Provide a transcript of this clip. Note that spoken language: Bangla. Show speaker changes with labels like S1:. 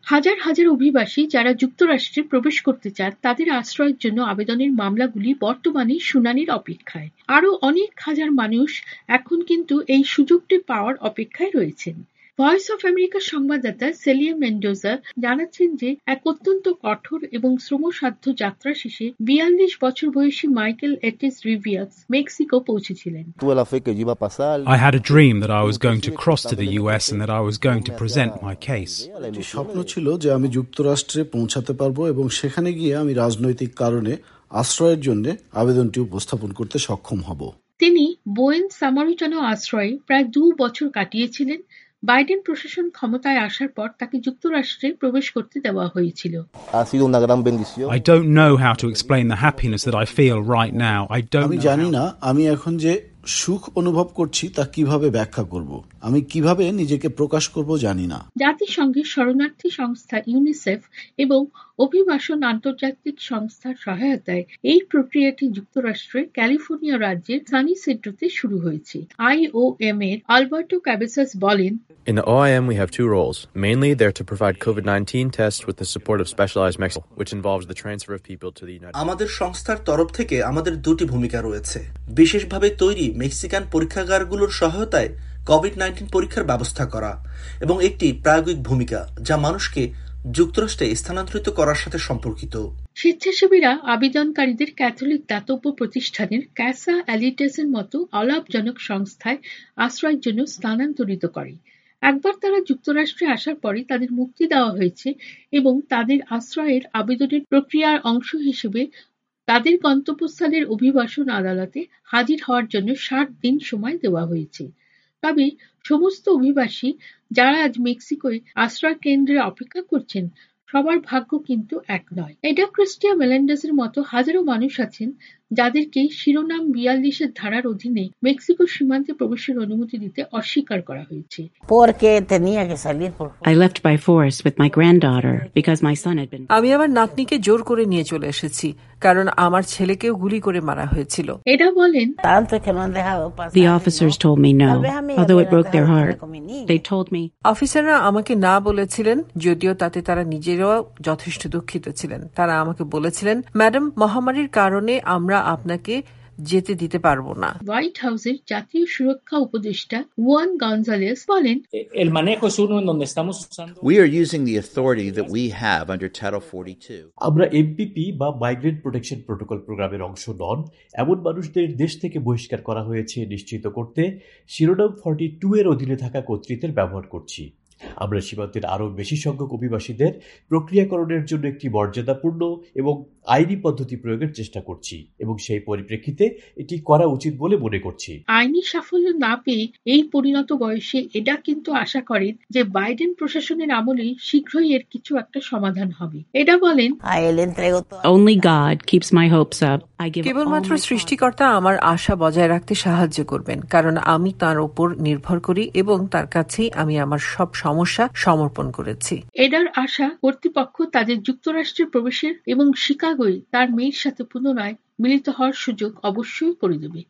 S1: হাজার হাজার অভিবাসী যারা যুক্তরাষ্ট্রে প্রবেশ করতে চান তাদের আশ্রয়ের জন্য আবেদনের মামলাগুলি বর্তমানে শুনানির অপেক্ষায়। আরো অনেক হাজার মানুষ এখন কিন্তু এই সুযোগটি পাওয়ার অপেক্ষায় রয়েছেন। ভয়েস অফ আমেরিকার সংবাদদাতা সেলিয়া মেন্ডোজা জানাচ্ছেন যে এক অত্যন্ত কঠোর এবং শ্রমসাধ্য যাত্রা শেষে ৪২ বছর বয়সী মাইকেল এটিস রিভিয়াস মেক্সিকো পৌঁছেছিলেন।
S2: I had a dream that I was going to cross to the US and that I was going to present my case.
S3: একটি স্বপ্ন ছিল যে আমি যুক্তরাষ্ট্রে পৌঁছাতে পারবো এবং সেখানে গিয়ে আমি রাজনৈতিক কারণে আশ্রয়ের জন্য আবেদনটি উপস্থাপন করতে সক্ষম হব।
S1: তিনি বোয়েন সামারিটানো আশ্রয়ে প্রায় ২ বছর কাটিয়েছিলেন। বাইডেন প্রশাসন ক্ষমতায় আসার পর তাকে যুক্তরাষ্ট্রে প্রবেশ করতে দেওয়া হয়েছিল।
S2: I don't know how to explain the happiness that I feel right now.
S3: আমি জানি না আমি এখন যে সুখ অনুভব করছি তা কিভাবে ব্যাখ্যা করব। আমি কিভাবে নিজেকে প্রকাশ করব জানি না।
S1: জাতিসংঘের শরণার্থী সংস্থা ইউনিসেফ এবং অভিবাসন আন্তর্জাতিক সংস্থার সহায়তায় এই প্রক্রিয়াটি যুক্তরাষ্ট্রের ক্যালিফোর্নিয়া রাজ্যের সানি সেন্ট্রোতে শুরু হয়েছে। IOM এর আলবার্টো ক্যাবেসাস বলেন,
S4: In the OIM, we have two roles. Mainly, they're to provide COVID-19 tests with the support of Specialized Mexico, which involves the transfer of people to the United States.
S5: আমাদের সংস্থার তরফ থেকে আমাদের দুটি ভূমিকা রয়েছে। বিশেষভাবে তৈরি মেক্সিকান পরীক্ষাগারগুলোর সহায়তায় কোভিড-19 পরীক্ষার ব্যবস্থা করা এবং একটি প্রায়োগিক ভূমিকা যা মানুষকে যুক্তরাষ্ট্রে স্থানান্তরিত করার সাথে সম্পর্কিত।
S1: স্বেচ্ছাসেবীরা আবেদনকারীদের ক্যাথলিক দাতব্য প্রতিষ্ঠানের ক্যাসা অ্যালিটেসের মতো অলাভজনক সংস্থায় আশ্রয়ের জন্য স্থানান্তরিত করে। একবার তারা যুক্তরাষ্ট্রে আসার পরে তাদের মুক্তি দেওয়া হয়েছে এবং তাদের আশ্রয়ের আবেদনের প্রক্রিয়ার অংশ হিসেবে তাদের গন্তব্যস্থলের অভিবাসন আদালতে হাজির হওয়ার জন্য ৬০ দিন সময় দেওয়া হয়েছে। তবে সমস্ত অভিবাসী যারা আজ মেক্সিকোয় আশ্রয় কেন্দ্রে অপেক্ষা করছেন সবার ভাগ্য কিন্তু এক নয়। এডা ক্রিস্টিয়া মেলেন্ডেসের মতো হাজারো মানুষ আছেন যাদেরকে শিরোনাম ৪২ ধারার অধীনে মেক্সিকো সীমান্তে প্রবেশের অনুমতি দিতে অস্বীকার করা হয়েছে।
S6: I left by force with my granddaughter because my son had been.
S7: আমি আমার নাতনিকে জোর করে নিয়ে চলে এসেছি কারণ আমার ছেলেকেও গুলি করে মারা হয়েছিল।
S1: এডা বলেন,
S6: The officers told me no, although it broke their heart. They told me.
S7: অফিসাররা আমাকে না বলেছিলেন, যদিও তাতে তারা নিজেরাও যথেষ্ট দুঃখিত ছিলেন। তারা আমাকে বলেছিলেন, ম্যাডাম, মহামারীর কারণে আমরা আপনাকে যেতে দিতে পারবো না।
S1: হোয়াইট হাউসের জাতীয় সুরক্ষা উপদেষ্টা হুয়ান গনজালেস বলেন,
S8: We are using the authority that we have under Title 42.
S9: আমরা এমপিপি বা মাইগ্রেন্ট প্রোটেকশন প্রোটোকল প্রোগ্রামের অংশ নন এমন মানুষদের দেশ থেকে বহিষ্কার করা হয়েছে নিশ্চিত করতে শিরোনাম 42 এর অধীনে থাকা কর্তৃত্বের ব্যবহার করছি। আমরা সীমান্তের আরও বেশি সংখ্যক অভিবাসীদের প্রক্রিয়াকরণের জন্য একটি মর্যাদাপূর্ণ এবং আইনি পদ্ধতি প্রয়োগের চেষ্টা করছি এবং সেই পরিপ্রেক্ষিতে এটি করা উচিত বলে মনে করছি।
S1: আইনি সাফল্য না পেয়ে এই পরিণত বয়সে এডা কিন্তু আশা করেন যে বাইডেন প্রশাসনের আমলে শীঘ্রই এর কিছু একটা সমাধান হবে। এডা বলেন,
S6: Only God keeps my hopes up.
S7: কেবলমাত্র সৃষ্টিকর্তা আমার আশা বজায় রাখতে সাহায্য করবেন, কারণ আমি তার উপর নির্ভর করি এবং তার কাছেই আমি আমার সব সমস্যা সমর্পণ করেছি।
S1: এডার আশা কর্তৃপক্ষ তাদের যুক্তরাষ্ট্রে প্রবেশের এবং শিকাগোয় তার মেয়ের সাথে পুনরায় মিলিত হওয়ার সুযোগ অবশ্যই করে দেবে।